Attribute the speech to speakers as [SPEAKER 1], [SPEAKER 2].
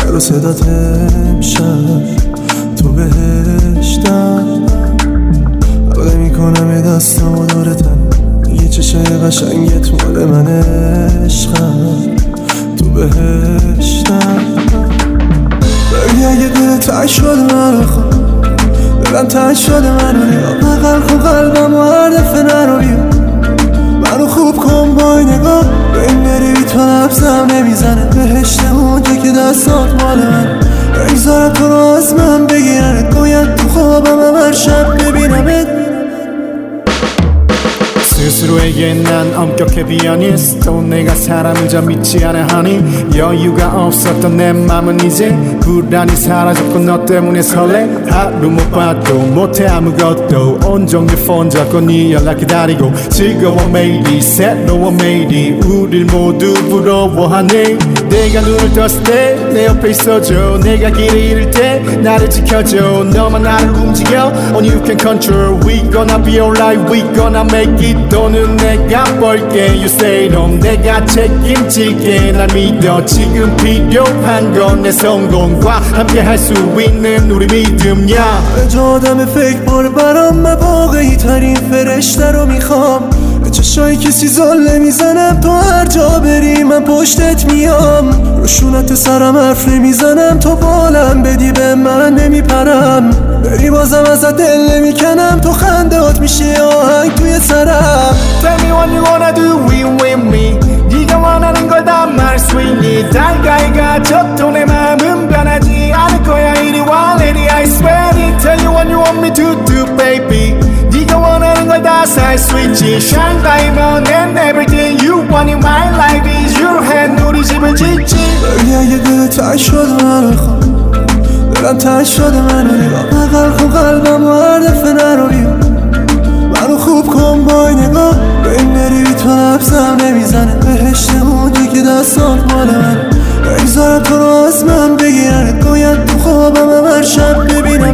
[SPEAKER 1] سر و صدات امشب تو بهشتم، حلقه میکنم یه دستم و دورتم، یه چشای قشنگت مال من عشقم، تو بهشتم. ببین اگه دل تنگ شده منو خواه، دلم تنگ شده منو نگاه، بغل کن قلبم و هر دفعه نرو بیا، منو خوب کن با این نگاه. به این بری بی تو لبزم نمیزنه، بهشت اونجا که دستات مال من، بگذارم تو رو از من بگیرنت، باید تو خوابم هر شب ببینمت.
[SPEAKER 2] 스스로에게 난 엄격해 비어니스트 내가 사람이자 믿지 않아 하니 여유가 없었던 내 맘은 이제 불안이 사라졌고 너 때문에 설레 하루 못 봐도 못해 아무것도 온종일 폰 잡고 네 연락 기다리고 즐거워 매일이 새로워 매일이 우릴 모두 부러워하네. 내가 눈을 떴을 때 내 옆에 있어줘, 내가 길을 잃을 때 나를 지켜줘, 너만 나를 움직여 Only you can control. We gonna be alright, we gonna make it. 돈은 내가 벌게 You say no, 내가 책임질게. 날 믿어 지금 필요한 건 내 성공과 함께 할 수 있는 우리 믿음이야.
[SPEAKER 1] جو آدم فکر بار برام، من واقعی ترین فرشته رو میخوام، به چشای کسی زل نمیزنم، تو هر جا بری من پشتت میام، روشونت سرم حرف نمیزنم، تو بالم بدی به من نمیپرم، بری بازم ازت دل نمیکنم، تو خندهات میشه آهنگ توی سرم.
[SPEAKER 2] Tell me what you wanna do with me. 네가 원하는 걸 다 말할 수 있니. 달가이 가져도 내 마음은 변하지 않을 거야. 이리 와 lady I swear it. Tell you what you want me to do baby. 네가 원하는 걸 다 살 수 있지. Shine diamond and everything you want in my life is your hand. 우리 집을 짓지.
[SPEAKER 1] ببین اگه دل تنگ شده منو خواه، دلم تنگ شده منو نگاه، بغل کن قلبم و هر دفعه نرو بیا، منو خوب کن با این نگاه. به این بری بی تو لبزم نمیزنه، بهشت اونجا که دستات مال من، بگذارم تو رو از من بگیرنت، باید تو خوابم هر شب ببینم.